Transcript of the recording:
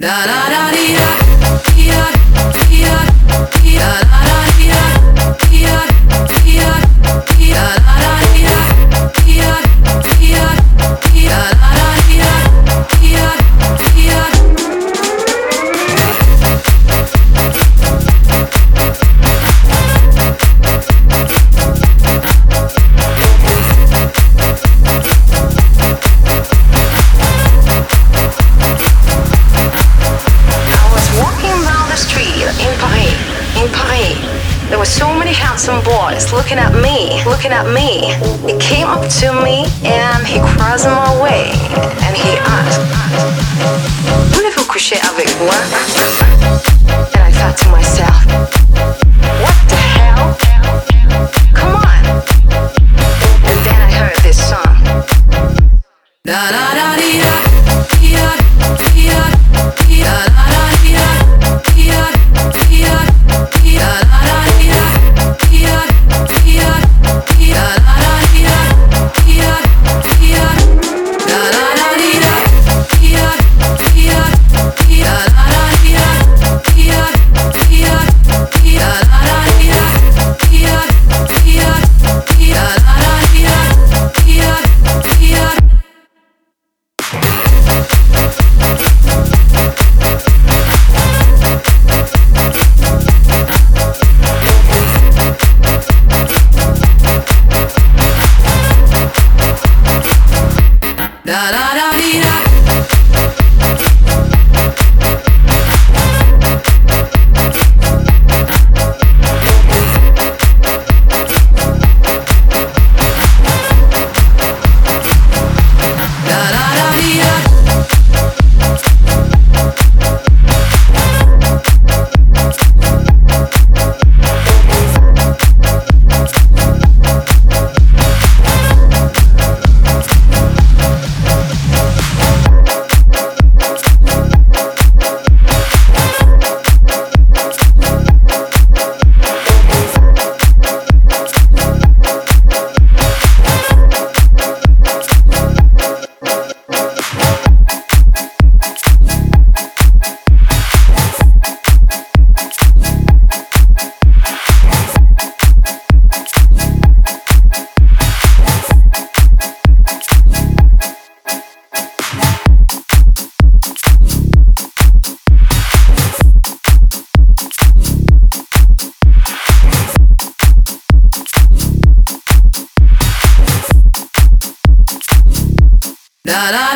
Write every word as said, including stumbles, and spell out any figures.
Looking at me, looking at me. He came up to me and he crossed my way and he asked, voulez-vous coucher avec moi? And I thought to myself, what the hell? Come on. And then I heard this song. Da da da dee da, dee da, dee da, dee da da da dee da, dee da, dee da, dee da da da dee da, dee da. Da da